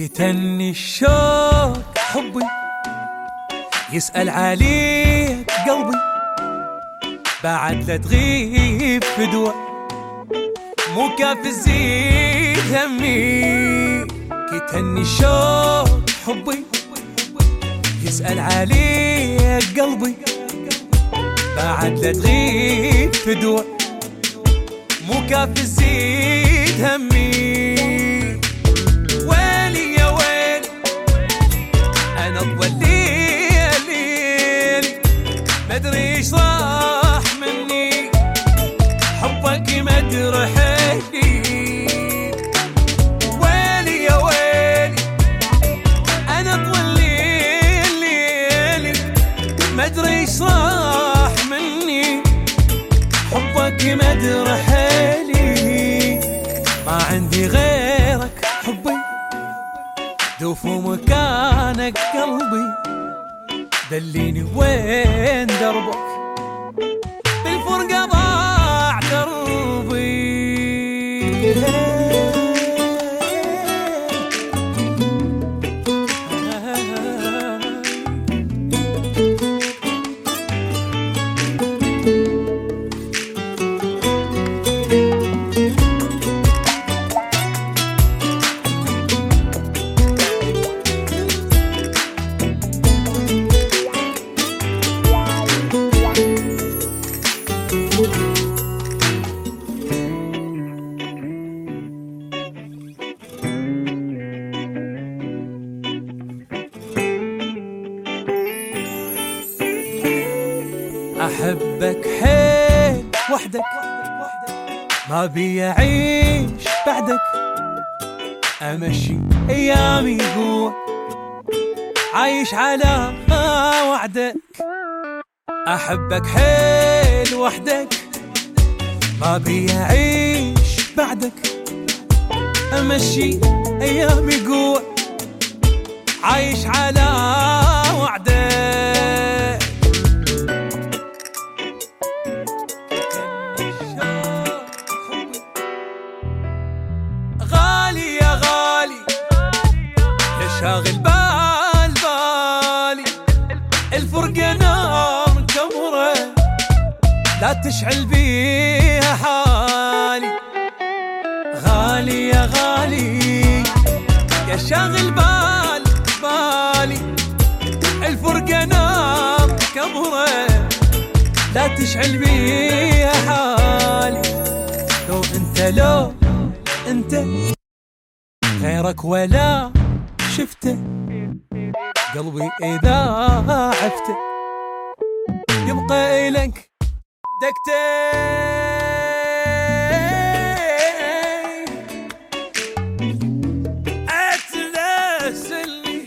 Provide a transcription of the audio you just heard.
كتني الشوق حبي يسأل عليك قلبي، بعد لا تغيب فدوى مو كافي تزيد همي. كتني الشوق حبي يسأل عليك قلبي، بعد لا تغيب فدوى مو كافي تزيد همي. ويلي يا ويلي أنا أطول ليلي مدري إيش راح مني، حبك مدري حيلي. ويلي يا ويلي أنا أطول ليلي مدري إيش راح مني، حبك مدري حيلي. ما عندي غيرك حبي دوف مكانك قلبي، دليني وين دربك بالفرقة ضاع دربي. أحبك حيل وحدك ما بي أعيش بعدك، أمشي أيامي قوة عايش على وعدك. أحبك حيل وحدك ما بي أعيش بعدك، أمشي أيامي قوة عايش على وعدك. غالي يا غالي يا شاغل بال بالي، الفرقة نار كبرة لا تشعل بيها حالي. غالي يا غالي يا شاغل بال بالي، الفرقة نار كبرة لا تشعل بيها حالي. لو انت غيرك ولا شفته، قلبي اذا عفته يبقى إلك دكتين. اتلاسلني